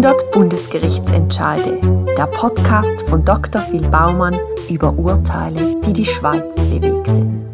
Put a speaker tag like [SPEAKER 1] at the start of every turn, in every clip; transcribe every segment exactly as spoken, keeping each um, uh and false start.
[SPEAKER 1] hundert Bundesgerichtsentscheide, der Podcast von Doktor Phil Baumann über Urteile, die die Schweiz bewegten.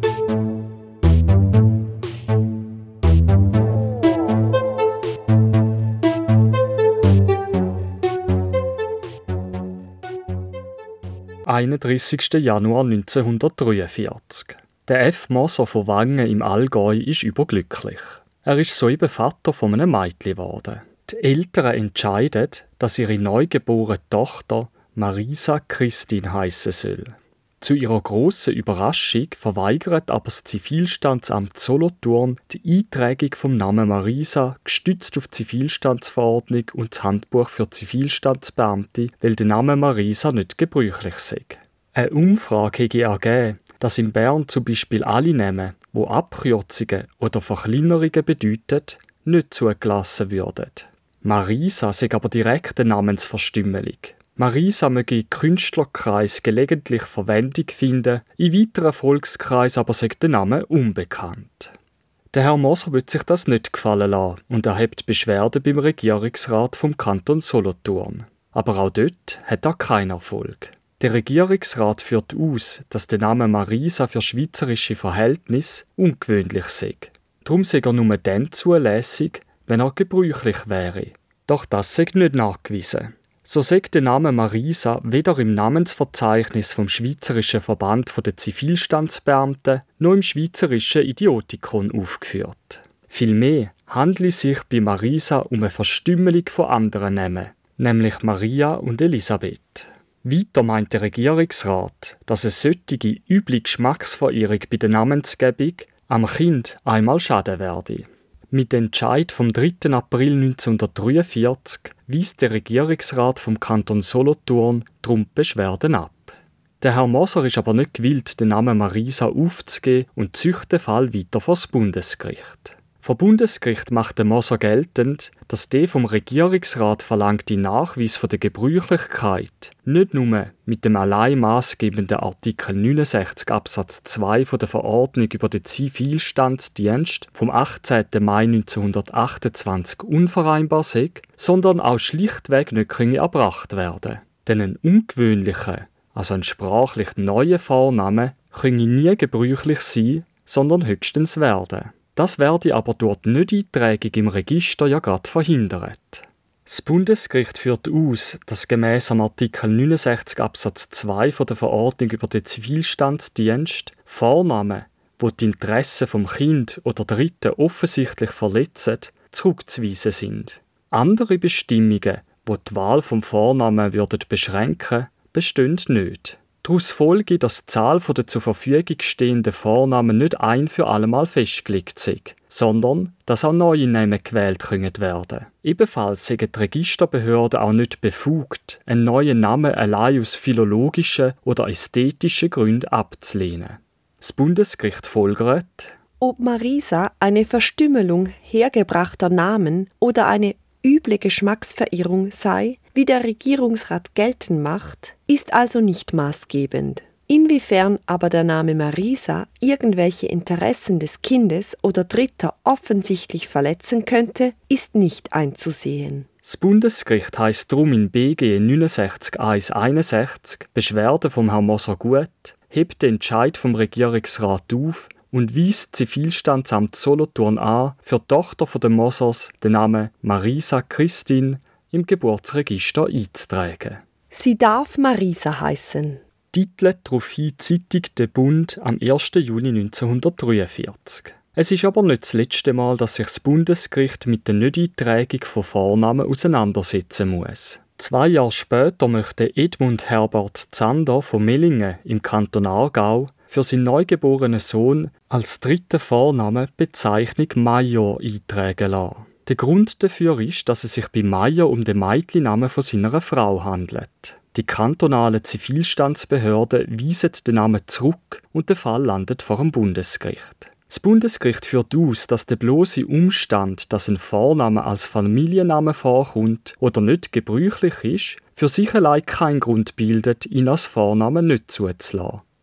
[SPEAKER 2] einunddreissigster Januar neunzehnhundertdreiundvierzig. Der F. Moser von Wangen im Allgäu ist überglücklich. Er ist soeben Vater von einem Mädchen geworden. Die Eltern entscheiden, dass ihre neugeborene Tochter Marisa Christine heissen soll. Zu ihrer grossen Überraschung verweigert aber das Zivilstandsamt Solothurn die Eintragung vom Namen Marisa gestützt auf die Zivilstandsverordnung und das Handbuch für Zivilstandsbeamte, weil der Name Marisa nicht gebräuchlich sei. Eine Umfrage habe ergeben, dass in Bern zum Beispiel alle Namen, die Abkürzungen oder Verkleinerungen bedeuten, nicht zugelassen würden. Marisa sei aber direkt eine Namensverstümmelung. Marisa möge im Künstlerkreis gelegentlich Verwendung finden, in weiteren Volkskreisen aber sei der Name unbekannt. Der Herr Moser will sich das nicht gefallen lassen und erhebt Beschwerden beim Regierungsrat vom Kanton Solothurn. Aber auch dort hat er keinen Erfolg. Der Regierungsrat führt aus, dass der Name Marisa für schweizerische Verhältnisse ungewöhnlich sei. Darum sei er nur dann zulässig, wenn er gebräuchlich wäre. Doch das sei nicht nachgewiesen. So sei der Name Marisa weder im Namensverzeichnis vom Schweizerischen Verband der Zivilstandsbeamten noch im Schweizerischen Idiotikon aufgeführt. Vielmehr handelt es sich bei Marisa um eine Verstümmelung von anderen Namen, nämlich Maria und Elisabeth. Weiter meint der Regierungsrat, dass eine solche üble Geschmacksverirrung bei der Namensgebung am Kind einmal schaden werde. Mit Entscheid vom dritten April neunzehnhundertdreiundvierzig weist der Regierungsrat vom Kanton Solothurn darum die Beschwerden ab. Der Herr Moser ist aber nicht gewillt, den Namen Marisa aufzugeben und züchtet den Fall weiter vor das Bundesgericht. Vor Bundesgericht macht der Moser geltend, dass der vom Regierungsrat verlangte Nachweis von der Gebräuchlichkeit nicht nur mit dem allein maßgebenden Artikel neunundsechzig Absatz zwei von der Verordnung über den Zivilstandsdienst vom achtzehnten Mai neunzehnhundertachtundzwanzig unvereinbar sei, sondern auch schlichtweg nicht könne erbracht werden. Denn ein ungewöhnlicher, also ein sprachlich neuer Vorname, könne nie gebräuchlich sein, sondern höchstens werden. Das werde aber durch die Nicht-Eintragung im Register ja gerade verhindert. Das Bundesgericht führt aus, dass gemäss am Artikel neunundsechzig Absatz zwei von der Verordnung über den Zivilstandsdienst Vornamen, die die Interessen vom Kind oder Dritten offensichtlich verletzen, zurückzuweisen sind. Andere Bestimmungen, die die Wahl vom Vornamen würden beschränken, bestehen nicht. Daraus folge, dass die Zahl der zur Verfügung stehenden Vornamen nicht ein für allemal festgelegt sei, sondern dass auch neue Namen gewählt können werden. Ebenfalls sind die Registerbehörden auch nicht befugt, einen neuen Namen allein aus philologischen oder ästhetischen Gründen abzulehnen. Das Bundesgericht folgert:
[SPEAKER 1] Ob Marisa eine Verstümmelung hergebrachter Namen oder eine üble Geschmacksverirrung sei, wie der Regierungsrat geltend macht, ist also nicht maßgebend. Inwiefern aber der Name Marisa irgendwelche Interessen des Kindes oder Dritter offensichtlich verletzen könnte, ist nicht einzusehen.
[SPEAKER 2] Das Bundesgericht heisst darum in B G neunundsechzig eins einundsechzig Beschwerde vom Herrn Moser gut, hebt den Entscheid vom Regierungsrat auf und weist Zivilstandsamt Solothurn an, für die Tochter von den Mosers den Namen Marisa Christine im Geburtsregister einzutragen.
[SPEAKER 1] Sie darf Marisa heißen.
[SPEAKER 2] Titelt daraufhin die Zeitung «Der Bund» am ersten Juni neunzehnhundertdreiundvierzig. Es ist aber nicht das letzte Mal, dass sich das Bundesgericht mit der Nicht-Eintragung von Vornamen auseinandersetzen muss. Zwei Jahre später möchte Edmund Herbert Zander von Mellingen im Kanton Aargau für seinen neugeborenen Sohn als dritten Vornamen die Bezeichnung Major eintragen lassen. Der Grund dafür ist, dass es sich bei Major um den Mädchennamen von seiner Frau handelt. Die kantonalen Zivilstandsbehörden weisen den Namen zurück und der Fall landet vor dem Bundesgericht. Das Bundesgericht führt aus, dass der bloße Umstand, dass ein Vorname als Familienname vorkommt oder nicht gebräuchlich ist, für sich allein keinen Grund bildet, ihn als Vornamen nicht zuzulassen.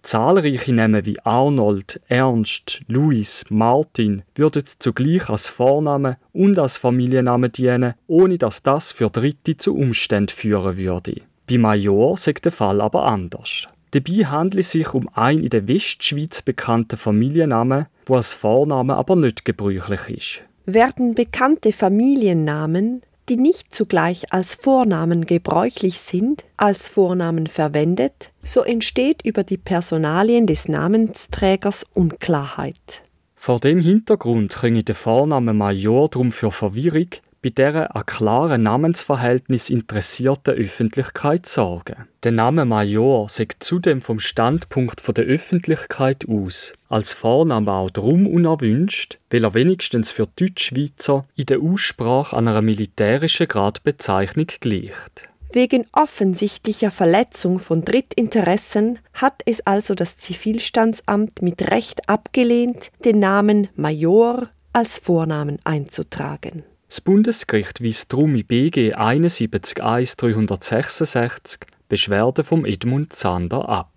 [SPEAKER 2] Zahlreiche Namen wie Arnold, Ernst, Louis, Martin würden zugleich als Vornamen und als Familiennamen dienen, ohne dass das für Dritte zu Umständen führen würde. Bei Major sei der Fall aber anders. Dabei handelt es sich um einen in der Westschweiz bekannten Familiennamen, der als Vorname aber nicht gebräuchlich ist.
[SPEAKER 1] Werden bekannte Familiennamen, die nicht zugleich als Vornamen gebräuchlich sind, als Vornamen verwendet, so entsteht über die Personalien des Namensträgers Unklarheit.
[SPEAKER 2] Vor dem Hintergrund könne der Vorname Major darum für Verwirrung bei dieser an klaren Namensverhältnis interessierten Öffentlichkeit sorgen. Der Name Major sei zudem vom Standpunkt der Öffentlichkeit aus als Vorname auch darum unerwünscht, weil er wenigstens für Deutschschweizer in der Aussprache an einer militärischen Gradbezeichnung gleicht.
[SPEAKER 1] Wegen offensichtlicher Verletzung von Drittinteressen hat es also das Zivilstandsamt mit Recht abgelehnt, den Namen Major als Vornamen einzutragen.
[SPEAKER 2] Das Bundesgericht weist darum in B G einundsiebzig eins dreihundertsechsundsechzig Beschwerde vom Edmund Zander ab.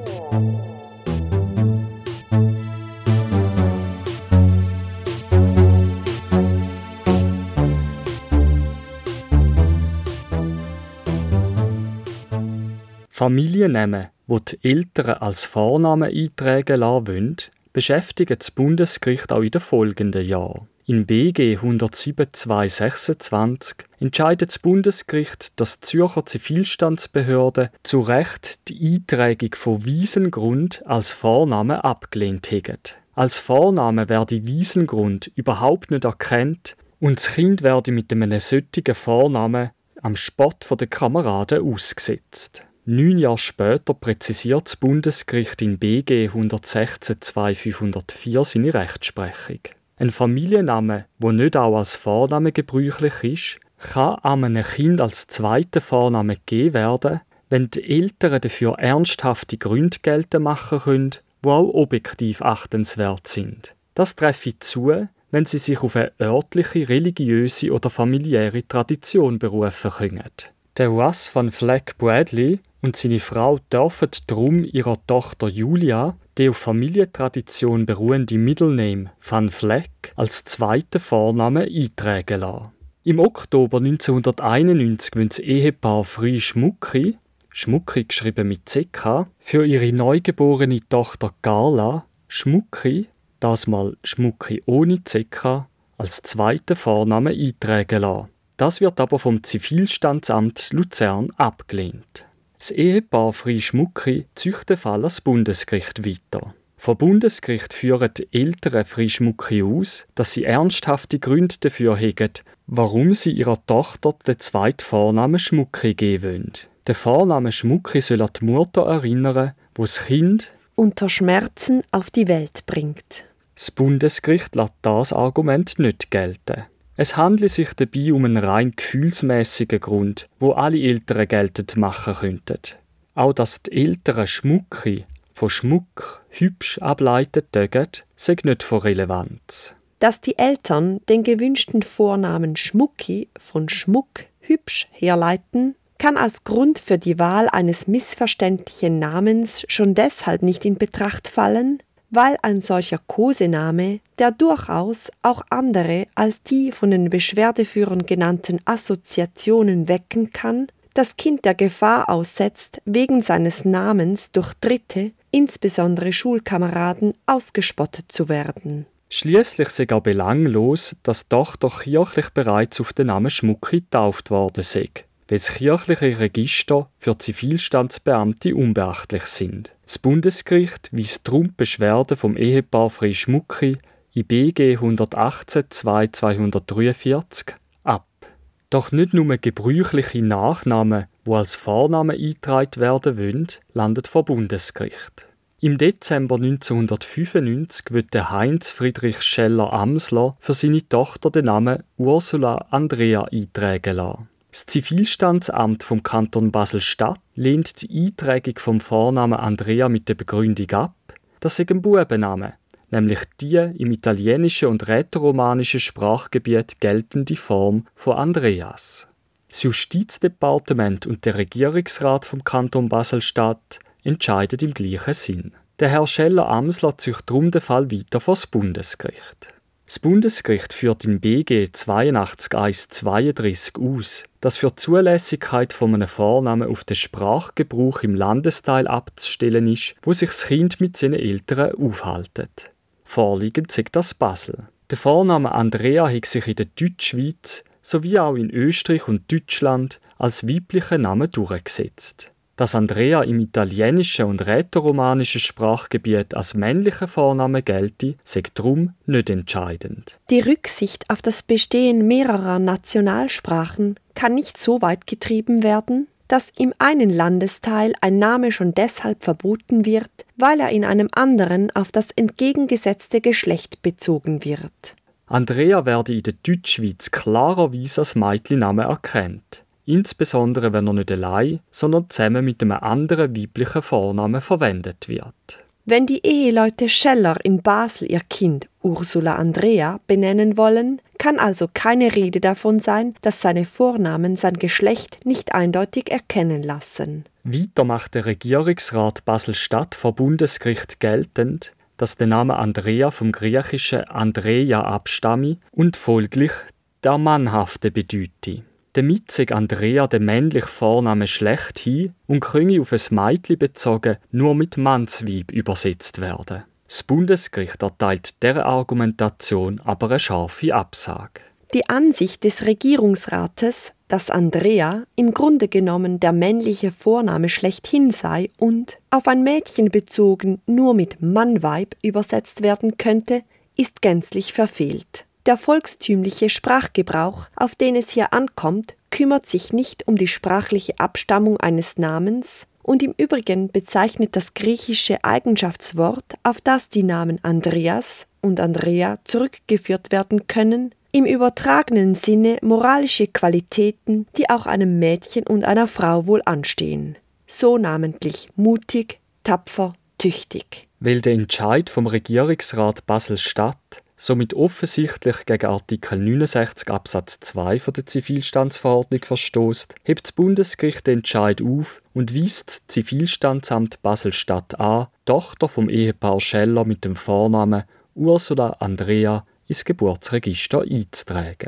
[SPEAKER 2] Familiennamen, die die Eltern als Vornamen eintragen lassen wollen, beschäftigen das Bundesgericht auch in den folgenden Jahren. In B G hundertsieben zwei sechsundzwanzig entscheidet das Bundesgericht, dass die Zürcher Zivilstandsbehörde zu Recht die Eintragung von Wiesengrund als Vorname abgelehnt hätten. Als Vorname werde Wiesengrund überhaupt nicht erkannt und das Kind werde mit einem solchen Vornamen am Spott der Kameraden ausgesetzt. Neun Jahre später präzisiert das Bundesgericht in B G hundertsechzehn zwei fünfhundertvier seine Rechtsprechung. Ein Familienname, der nicht auch als Vorname gebräuchlich ist, kann einem Kind als zweiter Vorname gegeben werden, wenn die Eltern dafür ernsthafte Gründe geltend machen können, die auch objektiv achtenswert sind. Das treffe zu, wenn sie sich auf eine örtliche, religiöse oder familiäre Tradition berufen können. Der Russ van Vleck Bradley und seine Frau dürfen darum ihrer Tochter Julia die auf Familientradition beruhende Middle-Name Van Vleck als zweiten Vornamen eintragen lassen. Im Oktober neunzehnhunderteinundneunzig wollen das Ehepaar Frei Schmucki, Schmucki geschrieben mit C K, für ihre neugeborene Tochter Carla Schmucki, das mal Schmucki ohne C K, als zweiten Vornamen eintragen lassen. Das wird aber vom Zivilstandsamt Luzern abgelehnt. Das Ehepaar Frei Schmucki zieht den Fall ans Bundesgericht weiter. Vom Bundesgericht führen die Eltern Frei Schmucki aus, dass sie ernsthafte Gründe dafür haben, warum sie ihrer Tochter den zweiten Vornamen Schmucki geben wollen. Der Vorname Schmucki soll an die Mutter erinnern, wo das Kind
[SPEAKER 1] unter Schmerzen auf die Welt bringt.
[SPEAKER 2] Das Bundesgericht lässt das Argument nicht gelten. Es handelt sich dabei um einen rein gefühlsmässigen Grund, wo alle Eltern geltend machen könnten. Auch dass die Eltern Schmucki von Schmuck hübsch ableiten dürfen, sei nicht von Relevanz.
[SPEAKER 1] Dass die Eltern den gewünschten Vornamen Schmucki von Schmuck hübsch herleiten, kann als Grund für die Wahl eines missverständlichen Namens schon deshalb nicht in Betracht fallen, weil ein solcher Kosename, der durchaus auch andere als die von den Beschwerdeführern genannten Assoziationen wecken kann, das Kind der Gefahr aussetzt, wegen seines Namens durch Dritte, insbesondere Schulkameraden, ausgespottet zu werden.
[SPEAKER 2] Schliesslich sei auch belanglos, dass die Tochter kirchlich bereits auf den Namen Schmucki getauft worden sei, weil das kirchliche Register für Zivilstandsbeamte unbeachtlich sind. Das Bundesgericht weist darum die Beschwerde vom Ehepaar Frei Schmucki in B G hundertachtzehn zwei zweihundertdreiundvierzig ab. Doch nicht nur gebräuchliche Nachnamen, die als Vornamen eingetragen werden wollen, landen vor Bundesgericht. Im Dezember neunzehnhundertfünfundneunzig wird der Heinz Friedrich Scheller-Amsler für seine Tochter den Namen Ursula Andrea eintragen lassen. Das Zivilstandsamt vom Kanton Basel-Stadt lehnt die Eintragung vom Vornamen Andrea mit der Begründung ab, dass es ein Bubenname, nämlich die im italienischen und rätoromanischen Sprachgebiet geltende Form von Andreas. Das Justizdepartement und der Regierungsrat vom Kanton Basel-Stadt entscheiden im gleichen Sinn. Der Herr Scheller-Amsler zieht darum den Fall weiter vor das Bundesgericht. Das Bundesgericht führt in B G zweiundachtzig eins zweiunddreißig aus, dass für die Zulässigkeit von einem Vornamen auf den Sprachgebrauch im Landesteil abzustellen ist, wo sich das Kind mit seinen Eltern aufhält. Vorliegend sagt das Basel. Der Vorname Andrea hat sich in der Deutschschweiz sowie auch in Österreich und Deutschland als weiblicher Name durchgesetzt. Dass Andrea im italienischen und rätoromanischen Sprachgebiet als männlicher Vorname gelte, sei darum nicht entscheidend.
[SPEAKER 1] Die Rücksicht auf das Bestehen mehrerer Nationalsprachen kann nicht so weit getrieben werden, dass im einen Landesteil ein Name schon deshalb verboten wird, weil er in einem anderen auf das entgegengesetzte Geschlecht bezogen wird.
[SPEAKER 2] Andrea werde in der Deutschschweiz klarerweise als Mädchenname erkannt. Insbesondere wenn er nicht allein, sondern zusammen mit einem anderen weiblichen Vornamen verwendet wird.
[SPEAKER 1] Wenn die Eheleute Scheller in Basel ihr Kind Ursula Andrea benennen wollen, kann also keine Rede davon sein, dass seine Vornamen sein Geschlecht nicht eindeutig erkennen lassen.
[SPEAKER 2] Weiter macht der Regierungsrat Basel-Stadt vor Bundesgericht geltend, dass der Name Andrea vom griechischen Andreia abstamme und folglich der Mannhafte bedeute. Damit sei Andrea der männliche Vorname schlechthin und könne auf ein Mädchen bezogen nur mit Mannsweib übersetzt werden. Das Bundesgericht erteilt dieser Argumentation aber eine scharfe Absage.
[SPEAKER 1] Die Ansicht des Regierungsrates, dass Andrea im Grunde genommen der männliche Vorname schlechthin sei und auf ein Mädchen bezogen nur mit Mannweib übersetzt werden könnte, ist gänzlich verfehlt. Der volkstümliche Sprachgebrauch, auf den es hier ankommt, kümmert sich nicht um die sprachliche Abstammung eines Namens und im Übrigen bezeichnet das griechische Eigenschaftswort, auf das die Namen Andreas und Andrea zurückgeführt werden können, im übertragenen Sinne moralische Qualitäten, die auch einem Mädchen und einer Frau wohl anstehen. So namentlich mutig, tapfer, tüchtig.
[SPEAKER 2] Weil der Entscheid vom Regierungsrat Basel-Stadt somit offensichtlich gegen Artikel neunundsechzig Absatz zwei von der Zivilstandsverordnung verstößt, hebt das Bundesgericht den Entscheid auf und weist das Zivilstandsamt Basel-Stadt an, Tochter vom Ehepaar Scheller mit dem Vornamen Ursula Andrea ins Geburtsregister einzutragen.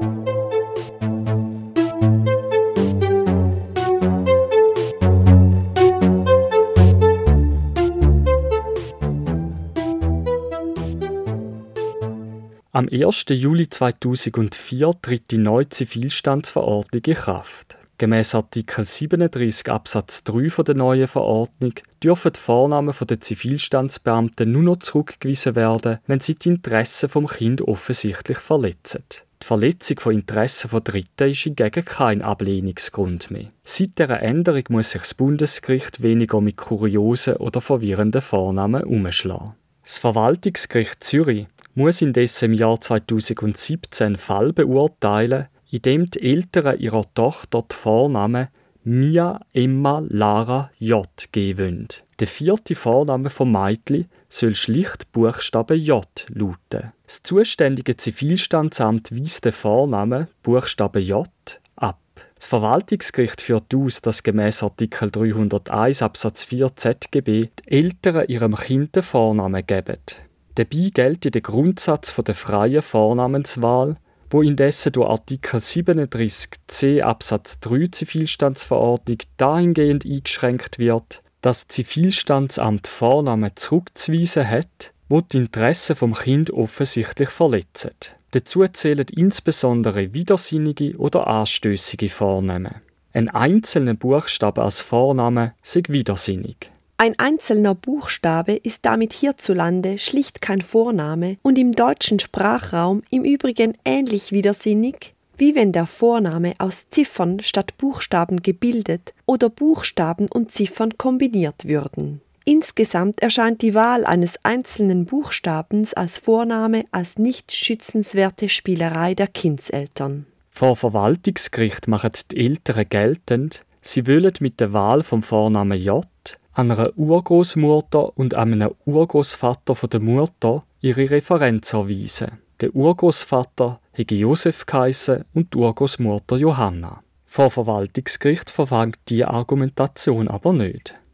[SPEAKER 2] Am ersten Juli zweitausendvier tritt die neue Zivilstandsverordnung in Kraft. Gemäss Artikel siebenunddreißig Absatz drei der neuen Verordnung dürfen die Vornamen der Zivilstandsbeamten nur noch zurückgewiesen werden, wenn sie die Interessen vom Kind offensichtlich verletzen. Die Verletzung von Interessen von Dritten ist hingegen kein Ablehnungsgrund mehr. Seit dieser Änderung muss sich das Bundesgericht weniger mit kuriosen oder verwirrenden Vornamen umschlagen. Das Verwaltungsgericht Zürich muss indessen im Jahr zweitausendsiebzehn einen Fall beurteilen, in dem die Eltern ihrer Tochter die Vornamen Mia Emma Lara J geben wollen. Der vierte Vorname vom Mädchen soll schlicht Buchstabe J lauten. Das zuständige Zivilstandsamt weist den Vornamen Buchstabe J ab. Das Verwaltungsgericht führt aus, dass gemäss Artikel dreihunderteins Absatz vier Z G B die Eltern ihrem Kind den Vornamen geben. Dabei gilt der Grundsatz der freien Vornamenswahl, wo indessen durch Artikel siebenunddreißig c Absatz drei Zivilstandsverordnung dahingehend eingeschränkt wird, dass das Zivilstandsamt Vornamen zurückzuweisen hat, wo die Interessen vom Kind offensichtlich verletzen. Dazu zählen insbesondere widersinnige oder anstößige Vornamen. Ein einzelner Buchstabe als Vorname sei widersinnig.
[SPEAKER 1] Ein einzelner Buchstabe ist damit hierzulande schlicht kein Vorname und im deutschen Sprachraum im Übrigen ähnlich widersinnig, wie wenn der Vorname aus Ziffern statt Buchstaben gebildet oder Buchstaben und Ziffern kombiniert würden. Insgesamt erscheint die Wahl eines einzelnen Buchstabens als Vorname als nicht schützenswerte Spielerei der Kindseltern.
[SPEAKER 2] Vor Verwaltungsgericht machen die Eltern geltend, sie wollen mit der Wahl vom Vornamen J einer Urgroßmutter und einem Urgroßvater von der Mutter ihre Referenz erweisen. Der Urgroßvater hätte Josef geheissen und die Urgroßmutter Johanna. Vor Verwaltungsgericht verfangt diese Argumentation aber nicht.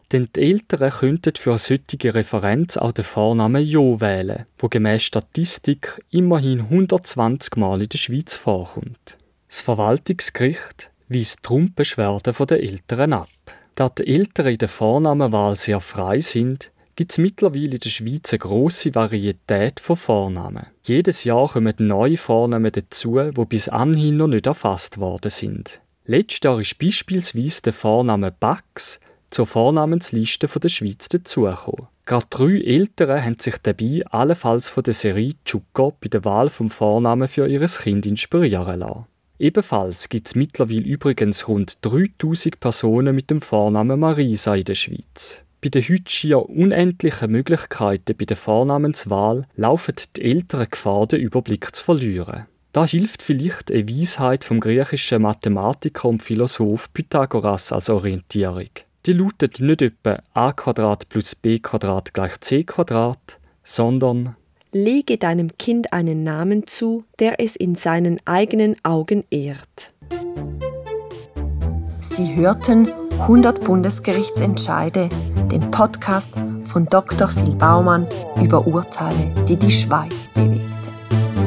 [SPEAKER 2] Denn die Eltern könnten für eine solche Referenz auch den Vornamen Jo wählen, wo gemäss Statistik immerhin hundertzwanzig Mal in der Schweiz vorkommt. Das Verwaltungsgericht weist darum die Beschwerden der Eltern ab. Da die Eltern in der Vornamenwahl sehr frei sind, gibt es mittlerweile in der Schweiz eine grosse Varietät von Vornamen. Jedes Jahr kommen neue Vornamen dazu, die bis anhin noch nicht erfasst worden sind. Letztes Jahr ist beispielsweise der Vorname Bax zur Vornamensliste der Schweiz dazugekommen. Gerade drei Eltern haben sich dabei allenfalls von der Serie Tschuko bei der Wahl vom Vornamen für ihr Kind inspirieren lassen. Ebenfalls gibt es mittlerweile übrigens rund dreitausend Personen mit dem Vornamen Marisa in der Schweiz. Bei den heute schier unendlichen Möglichkeiten bei der Vornamenswahl laufen die Eltern Gefahr, den Überblick zu verlieren. Da hilft vielleicht eine Weisheit vom griechischen Mathematiker und Philosoph Pythagoras als Orientierung. Die lautet nicht etwa a plus b gleich c, sondern
[SPEAKER 1] lege deinem Kind einen Namen zu, der es in seinen eigenen Augen ehrt.
[SPEAKER 3] Sie hörten hundert Bundesgerichtsentscheide, den Podcast von Doktor Phil Baumann über Urteile, die die Schweiz bewegten.